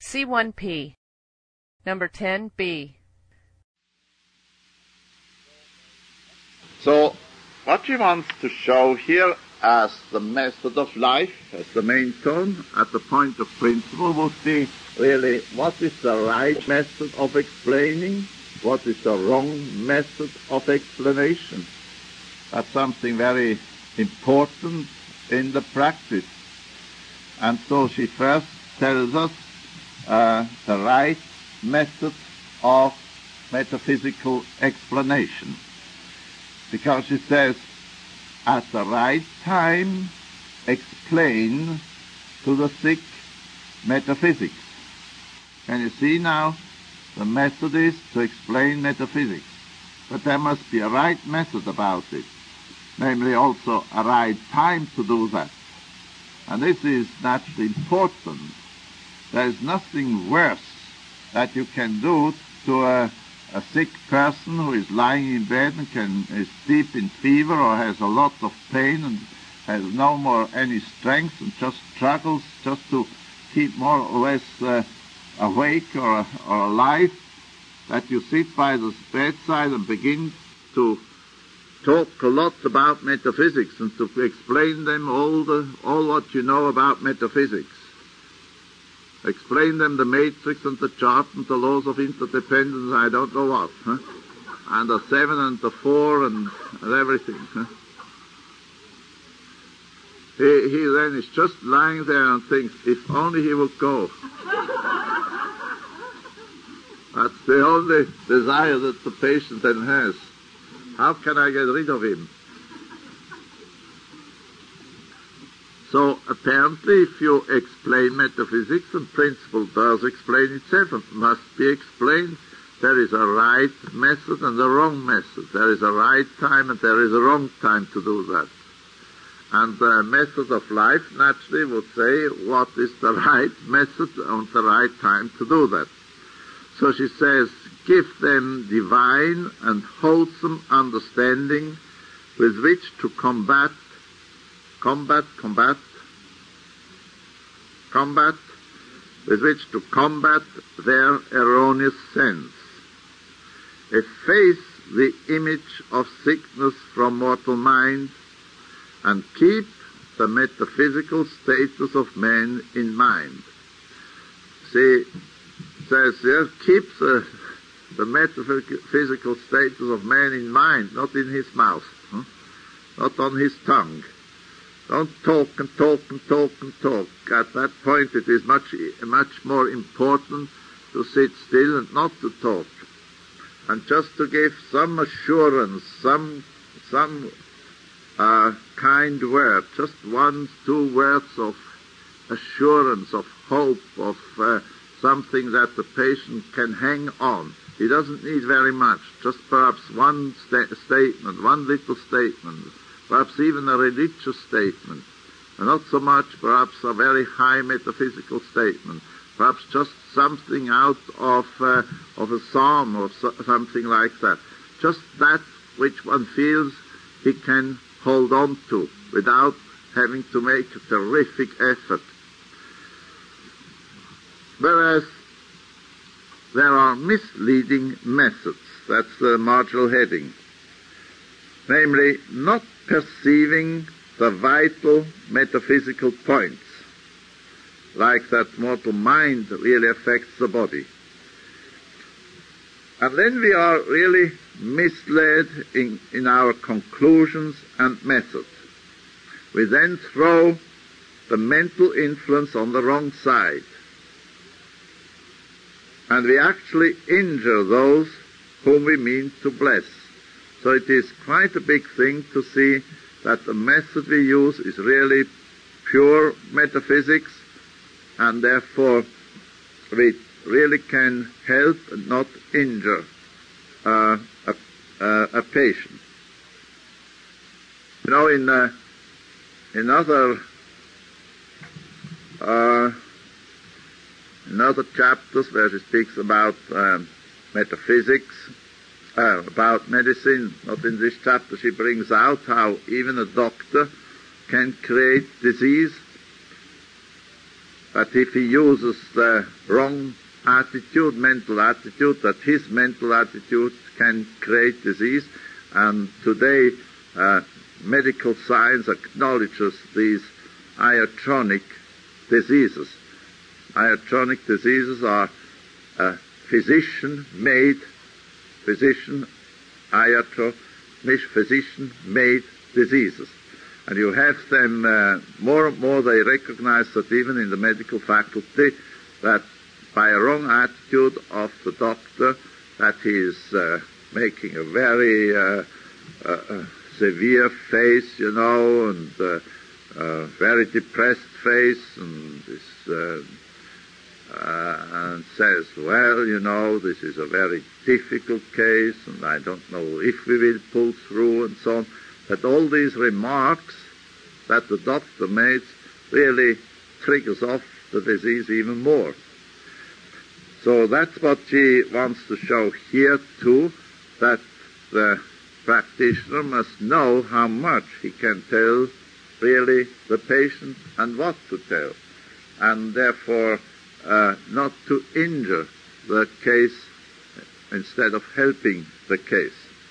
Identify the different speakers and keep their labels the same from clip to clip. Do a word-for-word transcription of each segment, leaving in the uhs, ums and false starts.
Speaker 1: C one P. Number ten B.
Speaker 2: So, what she wants to show here as the method of life, as the main tone, at the point of principle, would be really what is the right method of explaining, what is the wrong method of explanation. That's something very important in the practice. And so she first tells us uh, the right method of metaphysical explanation. Because she says, at the right time, explain to the sick metaphysics. Can you see now? The method is to explain metaphysics. But there must be a right method about it, namely also a right time to do that. And this is naturally important. There is nothing worse that you can do to a, a sick person who is lying in bed and can, is deep in fever or has a lot of pain and has no more any strength and just struggles just to keep more or less uh, awake or, or alive, that you sit by the bedside and begin to talk a lot about metaphysics and to explain them all the all what you know about metaphysics. Explain them the matrix and the chart and the laws of interdependence, I don't know what, huh? And the seven and the four and, and everything. Huh? He, he then is just lying there and thinks, if only he would go. That's the only desire that the patient then has. How can I get rid of him? So apparently if you explain metaphysics, and principle does explain itself, it must be explained. There is a right method and a wrong method. There is a right time and there is a wrong time to do that. And the method of life naturally would say what is the right method and the right time to do that. So she says, give them divine and wholesome understanding with which to combat, combat, combat, combat, with which to combat their erroneous sense. Efface the image of sickness from mortal mind and keep the metaphysical status of man in mind. See, says here, keep the, the metaphysical status of man in mind, not in his mouth, huh? Not on his tongue. Don't talk and talk and talk and talk. At that point it is much, much more important to sit still and not to talk. And just to give some assurance, some, some uh, kind word, just one, two words of assurance, of hope, of uh, something that the patient can hang on. He doesn't need very much, just perhaps one sta- statement, one little statement, perhaps even a religious statement, and not so much perhaps a very high metaphysical statement, perhaps just something out of uh, of a psalm or so, something like that. Just that which one feels he can hold on to without having to make a terrific effort. Whereas there are misleading methods, that's the marginal heading, namely not perceiving the vital metaphysical points, like that mortal mind really affects the body. And then we are really misled in, in our conclusions and methods. We then throw the mental influence on the wrong side. And we actually injure those whom we mean to bless. So it is quite a big thing to see that the method we use is really pure metaphysics, and therefore we really can help and not injure uh, a, uh, a patient. You know, in, uh, in other uh, in other chapters where she speaks about um, metaphysics, uh, about medicine, not in this chapter, she brings out how even a doctor can create disease. that if he uses the wrong attitude, mental attitude, that his mental attitude can create disease. And today, uh, medical science acknowledges these iatrogenic diseases. Iatrogenic diseases are uh, physician-made, physician, iatro, physician-made diseases. And you have them, uh, more and more they recognize that even in the medical faculty, that by a wrong attitude of the doctor, that he is uh, making a very uh, uh, severe face, you know, and uh, uh, very depressed face, and this, uh, uh, and says, well, you know, this is a very difficult case, and I don't know if we will pull through, and so on. That all these remarks that the doctor makes really triggers off the disease even more. So that's what she wants to show here too, that the practitioner must know how much he can tell really the patient and what to tell, and therefore uh, not to injure the case instead of helping the case.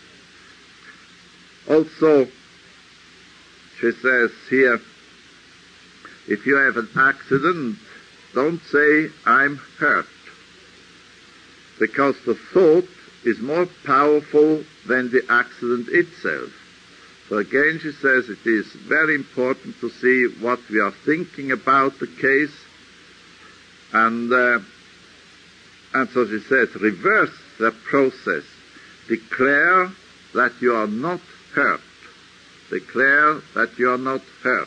Speaker 2: Also, she says here, if you have an accident, don't say, I'm hurt, because the thought is more powerful than the accident itself. So again, she says it is very important to see what we are thinking about the case, and uh, and so she says, reverse the process. Declare that you are not hurt. Declare that you are not hurt.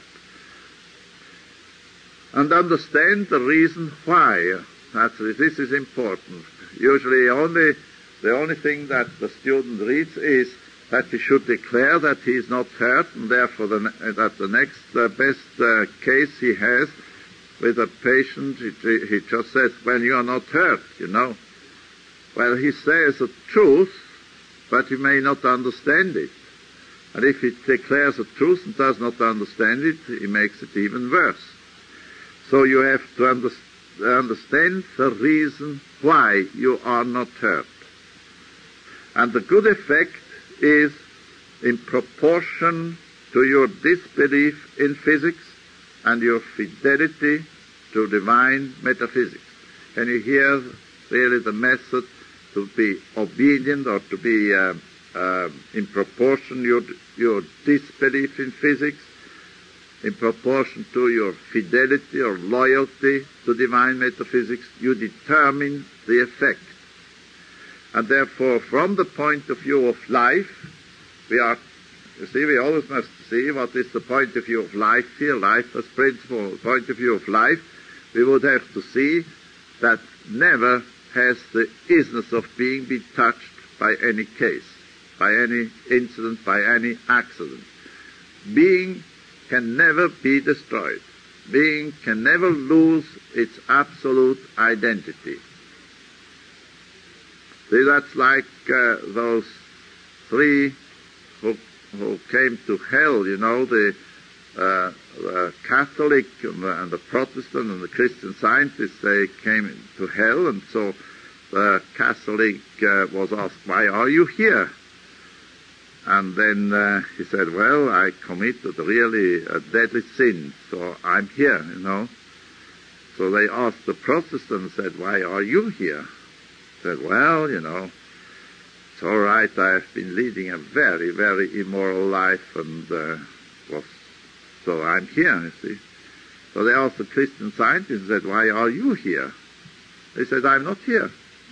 Speaker 2: And understand the reason why. That's, this is important. Usually only, the only thing that the student reads is that he should declare that he is not hurt, and therefore the, that the next uh, best uh, case he has with a patient, he, he just says, well, you are not hurt, you know. Well, he says the truth, but you may not understand it. And if he declares the truth and does not understand it, he makes it even worse. So you have to under, understand the reason why you are not hurt. And the good effect is in proportion to your disbelief in physics and your fidelity to divine metaphysics. Can you hear really the method to be obedient, or to be uh, uh, in proportion your your disbelief in physics, in proportion to your fidelity or loyalty to divine metaphysics, you determine the effect. And therefore, from the point of view of life, we are, you see, we always must see what is the point of view of life here, life as principle. The point of view of life, we would have to see that never has the isness of being been touched by any case, by any incident, by any accident. Being can never be destroyed. Being can never lose its absolute identity. See, that's like uh, those three who, who came to hell, you know, the, uh, the Catholic and the, and the Protestant and the Christian Scientists, they came to hell, and so the Catholic uh, was asked, why are you here? And then uh, he said, well, I committed really a deadly sin, so I'm here, you know. So they asked the Protestant, said, why are you here? Said, well, you know, it's all right, I've been leading a very, very immoral life, and uh, was, so I'm here, you see. So they asked the Christian Scientist, said, why are you here? They said, I'm not here.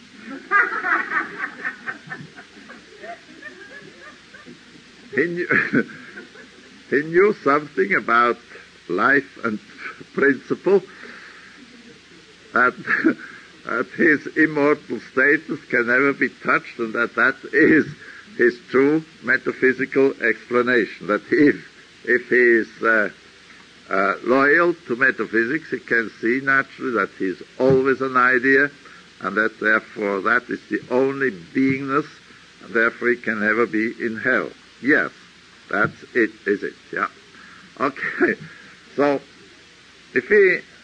Speaker 2: he, knew, he knew something about life and principle, that that his immortal status can never be touched, and that that is his true metaphysical explanation. That if if he is uh, uh, loyal to metaphysics, he can see naturally that he is always an idea, and that therefore that is the only beingness, and therefore he can never be in hell. Yes, that's it, is it? Yeah. Okay. So if he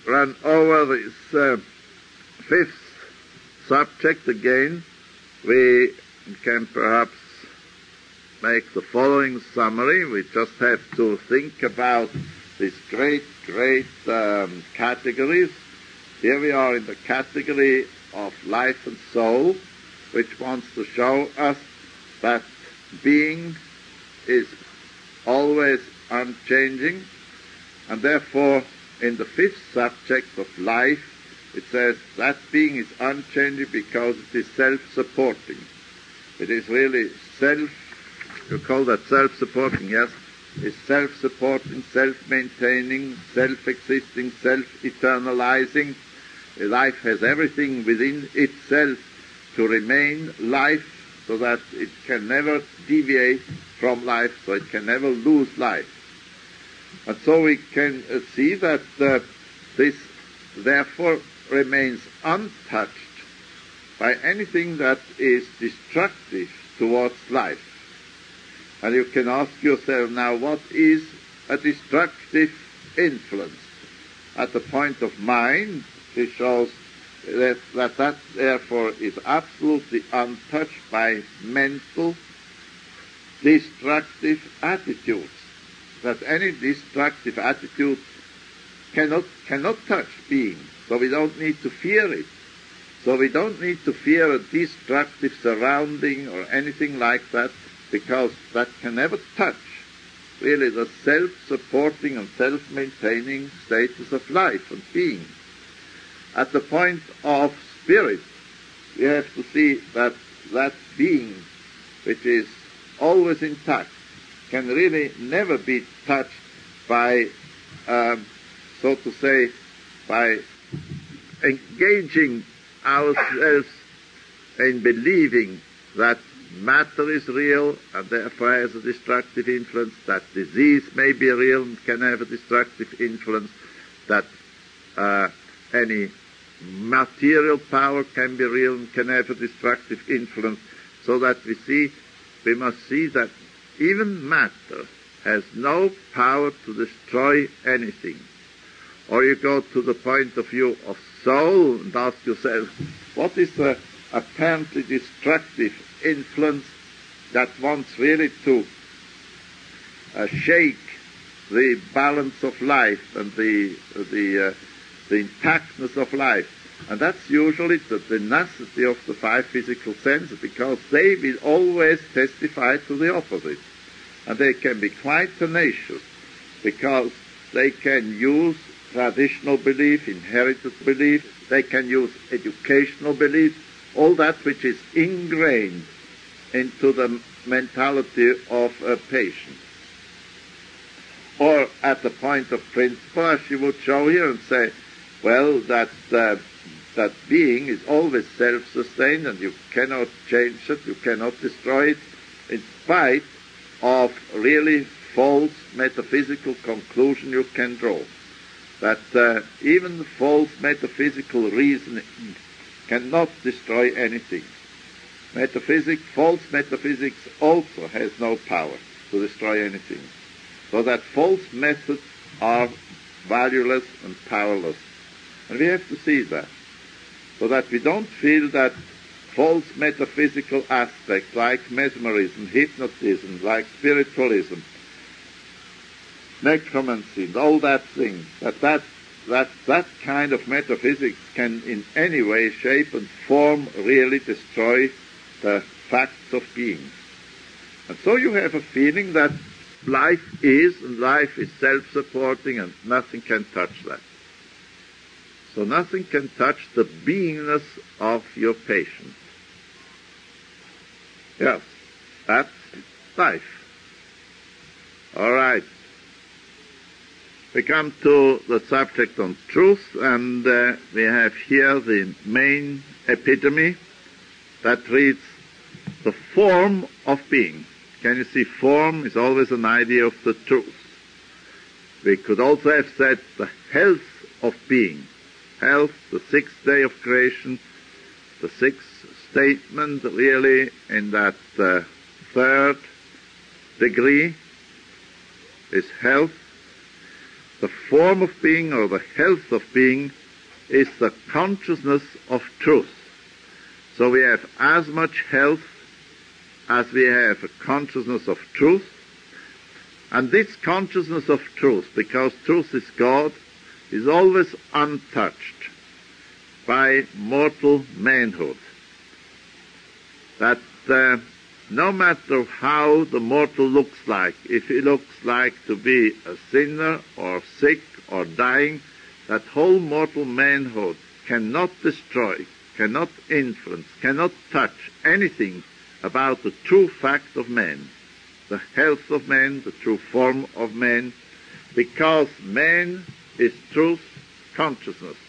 Speaker 2: run over this uh, fifth subject again, we can perhaps make the following summary. We just have to think about these great, great um, categories. Here we are in the category of life and soul, which wants to show us that being is always unchanging, and therefore in the fifth subject of life it says that being is unchanging because it is self-supporting. It is really self, you call that self-supporting, yes? It's self-supporting, self-maintaining, self-existing, self-eternalizing. Life has everything within itself to remain life, so that it can never deviate from life, so it can never lose life. And so we can uh, see that uh, this therefore remains untouched by anything that is destructive towards life. And you can ask yourself now, what is a destructive influence? At the point of mind, it shows that that, that therefore is absolutely untouched by mental destructive attitudes. That any destructive attitude cannot cannot touch being. So we don't need to fear it. So we don't need to fear a destructive surrounding or anything like that, because that can never touch really the self-supporting and self-maintaining status of life and being. At the point of spirit, we have to see that that being, which is always intact, can really never be touched by, um, so to say, by engaging ourselves in believing that matter is real and therefore has a destructive influence, that disease may be real and can have a destructive influence, that uh, any material power can be real and can have a destructive influence, so that we see, we must see that even matter has no power to destroy anything. Or you go to the point of view of soul and ask yourself, what is the apparently destructive influence that wants really to uh, shake the balance of life and the the uh, the intactness of life? And that's usually the tenacity of the five physical senses, because they will always testify to the opposite. And they can be quite tenacious, because they can use traditional belief, inherited belief, they can use educational belief, all that which is ingrained into the mentality of a patient. Or at the point of principle, as you would show here and say, well, that uh, that being is always self-sustained and you cannot change it, you cannot destroy it, in spite of really false metaphysical conclusion you can draw. That uh, even false metaphysical reasoning cannot destroy anything. Metaphysics, false metaphysics also has no power to destroy anything. So that false methods are valueless and powerless. And we have to see that. So that we don't feel that false metaphysical aspects like mesmerism, hypnotism, like spiritualism, necromancy, and all that thing, that that, that that kind of metaphysics can in any way, shape and form really destroy the facts of being. And so you have a feeling that life is, and life is self-supporting, and nothing can touch that. So nothing can touch the beingness of your patient. Yes, that's life. All right. We come to the subject on truth, and uh, we have here the main epitome that reads the form of being. Can you see, form is always an idea of the truth. We could also have said the health of being. Health, the sixth day of creation, the sixth statement really in that uh, third degree is health. the form of being or the health of being is the consciousness of truth. So we have as much health as we have a consciousness of truth. And this consciousness of truth, because truth is God, is always untouched by mortal manhood. That uh, no matter how the mortal looks like, if he looks like to be a sinner or sick or dying, that whole mortal manhood cannot destroy, cannot influence, cannot touch anything about the true fact of man, the health of man, the true form of man, because man is truth consciousness.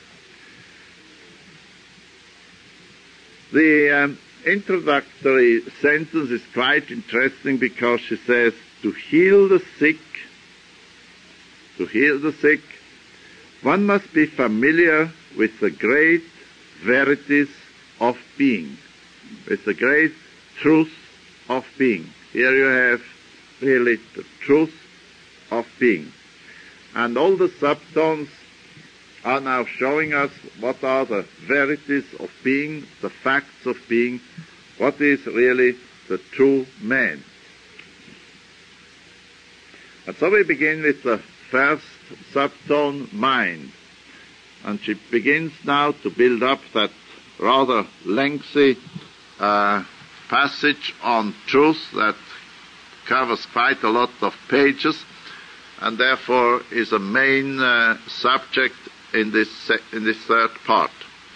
Speaker 2: The um, introductory sentence is quite interesting because she says, to heal the sick, to heal the sick, one must be familiar with the great verities of being, with the great truth of being. Here you have really the truth of being. And all the subtones are now showing us what are the verities of being, the facts of being, what is really the true man. And so we begin with the first subtone, mind. And she begins now to build up that rather lengthy uh, passage on truth that covers quite a lot of pages, and therefore is a main uh, subject in this se- in this third part.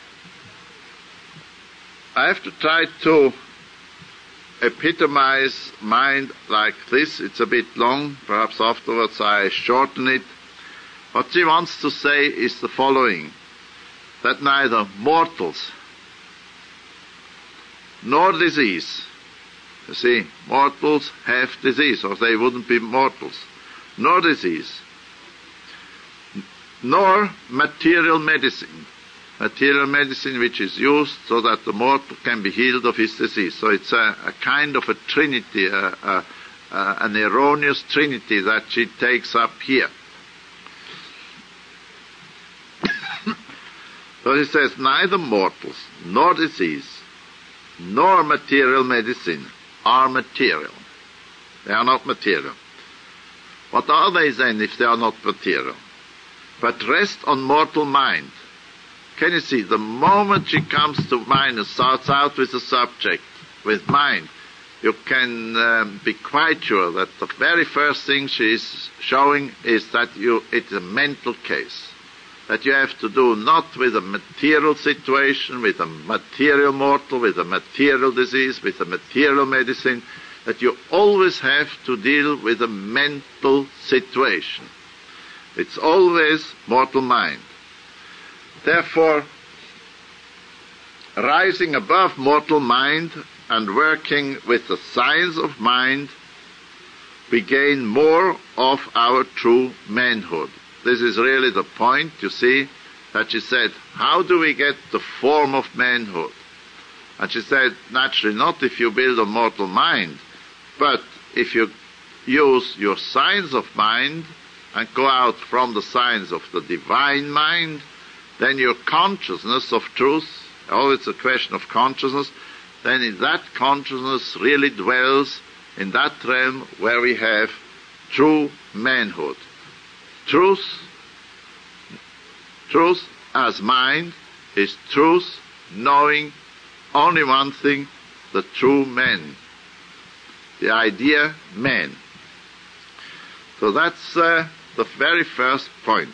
Speaker 2: I have to try to epitomize mind like this. It's a bit long, perhaps afterwards I shorten it. What she wants to say is the following, that neither mortals nor disease, you see, mortals have disease, or they wouldn't be mortals, nor disease, nor material medicine, material medicine which is used so that the mortal can be healed of his disease. So it's a, a kind of a trinity, a, a, a, an erroneous trinity that she takes up here. So he says, neither mortals, nor disease, nor material medicine are material. They are not material. What are they then if they are not material? But rest on mortal mind. Can you see, the moment she comes to mind and starts out with a subject, with mind, you can um, be quite sure that the very first thing she is showing is that you, it's a mental case. That you have to do not with a material situation, with a material mortal, with a material disease, with a material medicine, that you always have to deal with a mental situation. It's always mortal mind. Therefore, rising above mortal mind and working with the science of mind, we gain more of our true manhood. This is really the point, you see, that she said, how do we get the form of manhood? And she said, naturally not if you build a mortal mind, but if you use your science of mind and go out from the science of the divine mind, then your consciousness of truth, always a question of consciousness, then in that consciousness really dwells in that realm where we have true manhood. Truth, truth as mind is truth knowing only one thing, the true man, the idea man. So that's uh, the very first point.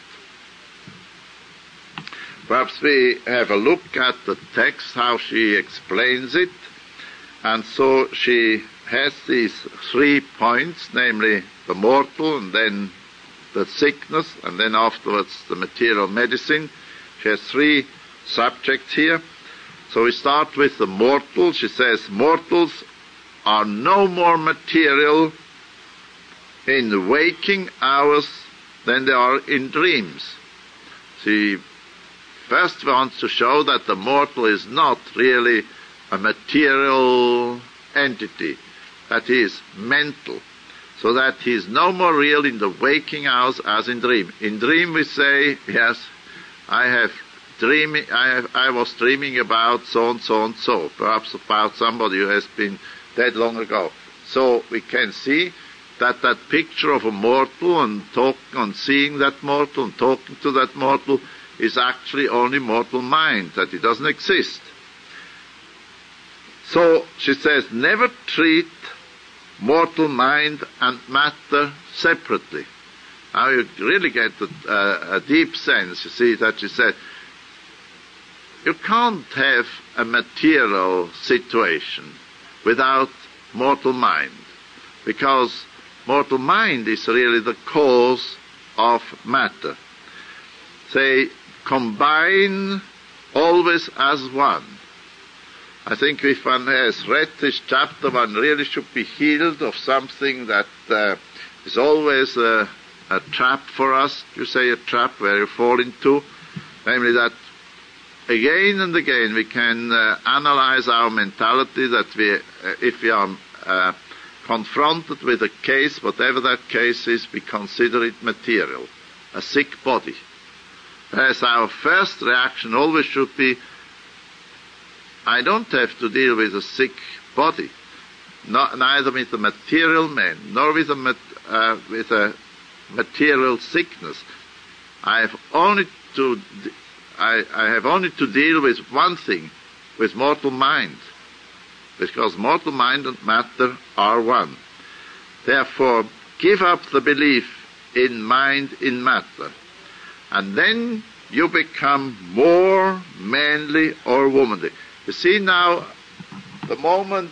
Speaker 2: Perhaps we have a look at the text, how she explains it. And so she has these three points, namely the mortal, and then the sickness, and then afterwards the material medicine. She has three subjects here. So we start with the mortal. She says, mortals are no more material in the waking hours than they are in dreams. She first wants to show that the mortal is not really a material entity, that he is mental. so that he is no more real in the waking hours as in dream. In dream we say, yes, I have dreaming, I, have, I was dreaming about so and so and so, perhaps about somebody who has been dead long ago. So we can see that that picture of a mortal and talking and seeing that mortal and talking to that mortal is actually only mortal mind, that it doesn't exist. So she says, never treat mortal mind and matter separately. Now you really get a, uh, a deep sense, you see, that she said, you can't have a material situation without mortal mind, because mortal mind is really the cause of matter. They combine always as one. I think if one has read this chapter, one really should be healed of something that uh, is always a, a trap for us. You say a trap where you fall into, namely that again and again we can uh, analyze our mentality, that we, uh, if we are uh, confronted with a case, whatever that case is, we consider it material, a sick body. Whereas our first reaction always should be, I don't have to deal with a sick body, not, neither with a material man, nor with a, mat, uh, with a material sickness. I have only to, I, I have only to deal with one thing, with mortal mind, because mortal mind and matter are one. Therefore, give up the belief in mind in matter, and then you become more manly or womanly. You see now, the moment,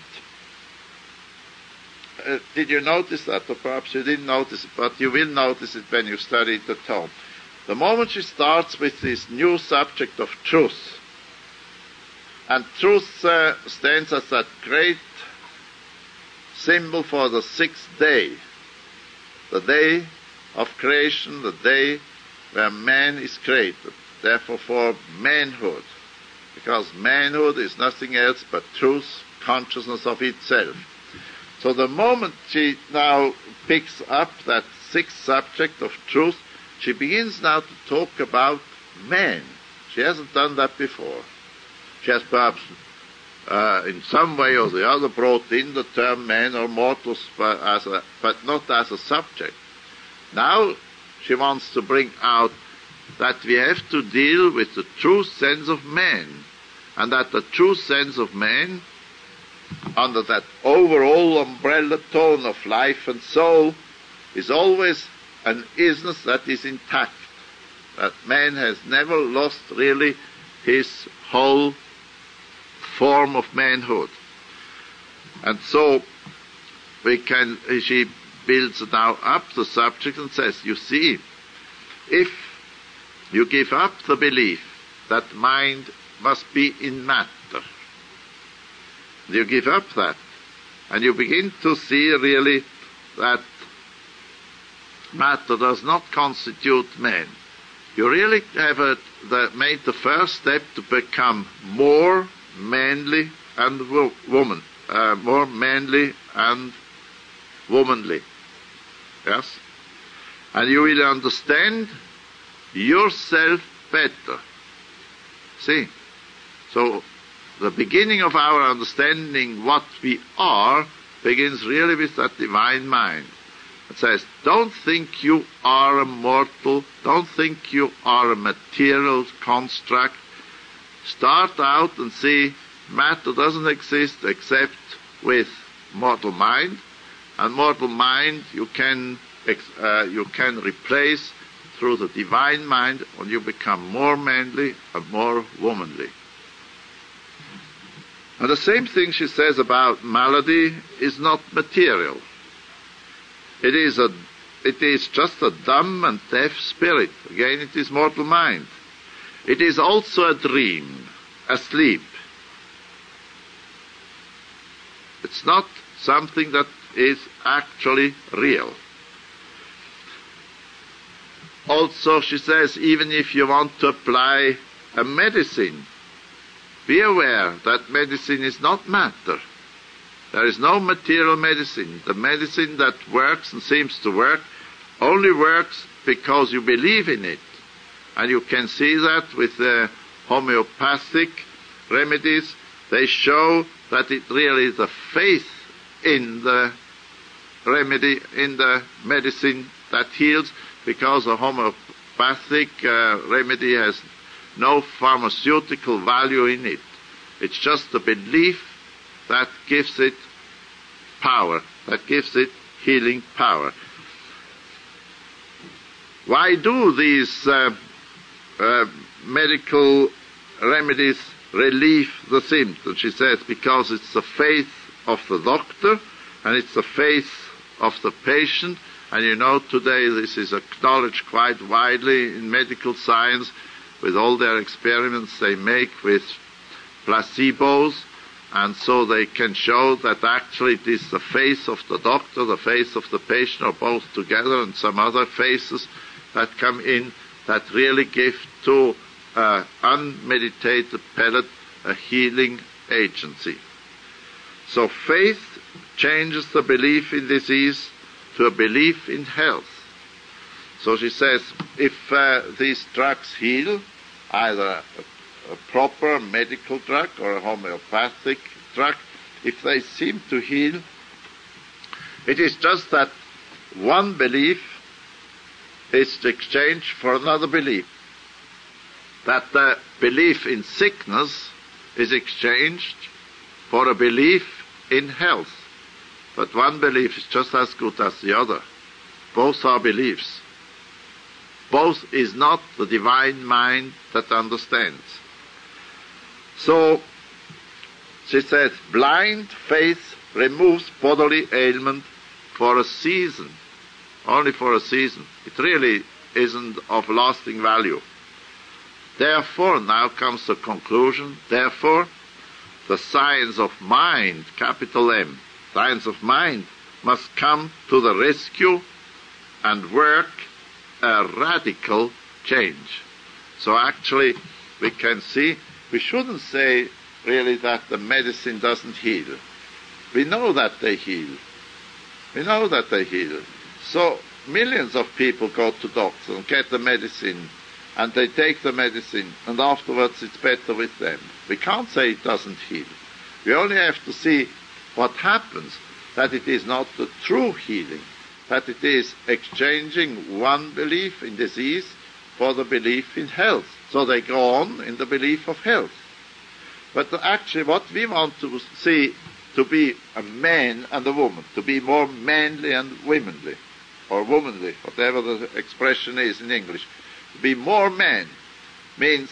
Speaker 2: uh, did you notice that? Or perhaps you didn't notice it, but you will notice it when you study it at home. The moment she starts with this new subject of truth, and truth uh, stands as that great symbol for the sixth day, the day of creation, the day where man is created, therefore for manhood, because manhood is nothing else but truth, consciousness of itself. So the moment she now picks up that sixth subject of truth, she begins now to talk about man. She hasn't done that before. She has perhaps uh, in some way or the other brought in the term man or mortals, but, as a, but not as a subject. Now she wants to bring out that we have to deal with the true sense of man, and that the true sense of man, under that overall umbrella tone of life and soul, is always an isness that is intact, that man has never lost really his whole form of manhood. And so we can, she builds now up the subject and says, you see, if you give up the belief that mind must be in matter, you give up that, and you begin to see really that matter does not constitute man. You really have a, the, made the first step to become more manly and wo- woman, uh, more manly and womanly. Yes? And you will understand yourself better. See? So, the beginning of our understanding what we are begins really with that divine mind. It says, don't think you are a mortal, don't think you are a material construct. Start out and see matter doesn't exist except with mortal mind, and mortal mind you can uh, you can replace through the divine mind, and you become more manly and more womanly. And the same thing she says about malady is not material. It is a, it is just a dumb and deaf spirit. Again, it is mortal mind. It is also a dream, a sleep. It's not something that is actually real. Also, she says, even if you want to apply a medicine, be aware that medicine is not matter. There is no material medicine. The medicine that works and seems to work only works because you believe in it. And you can see that with the homeopathic remedies. They show that it really is the faith in the remedy, in the medicine that heals, because a homeopathic uh, remedy has no pharmaceutical value in it. It's just the belief that gives it power, that gives it healing power. Why do these uh, uh, medical remedies relieve the symptoms? She says, because it's the faith of the doctor and it's the faith of the patient. And you know, today this is acknowledged quite widely in medical science with all their experiments they make with placebos, and so they can show that actually it is the faith of the doctor, the faith of the patient, or both together, and some other faces that come in that really give to uh, unmeditated palate a healing agency. So faith changes the belief in disease to a belief in health. So she says, if uh, these drugs heal, either a, a proper medical drug or a homeopathic drug, if they seem to heal, it is just that one belief is exchanged for another belief. That the belief in sickness is exchanged for a belief in health. But one belief is just as good as the other. Both are beliefs. Both is not the divine mind that understands. So, she says, blind faith removes bodily ailment for a season. Only for a season. It really isn't of lasting value. Therefore, now comes the conclusion, therefore, the science of mind, capital M, science of mind, must come to the rescue and work a radical change. So actually, we can see, we shouldn't say really that the medicine doesn't heal. We know that they heal. We know that they heal. So millions of people go to doctors and get the medicine, and they take the medicine, and afterwards it's better with them. We can't say it doesn't heal. We only have to see what happens, that it is not the true healing, that it is exchanging one belief in disease for the belief in health. So they go on in the belief of health. But actually what we want to see, to be a man and a woman, to be more manly and womanly, or womanly, whatever the expression is in English, to be more man, means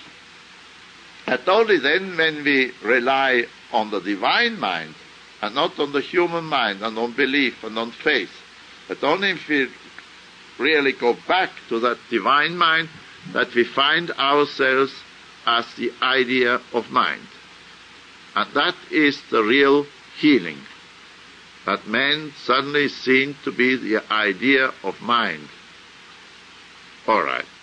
Speaker 2: that only then when we rely on the divine mind, and not on the human mind, and on belief, and on faith, but only if we really go back to that divine mind, that we find ourselves as the idea of mind. And that is the real healing. That man suddenly is seen to be the idea of mind. All right.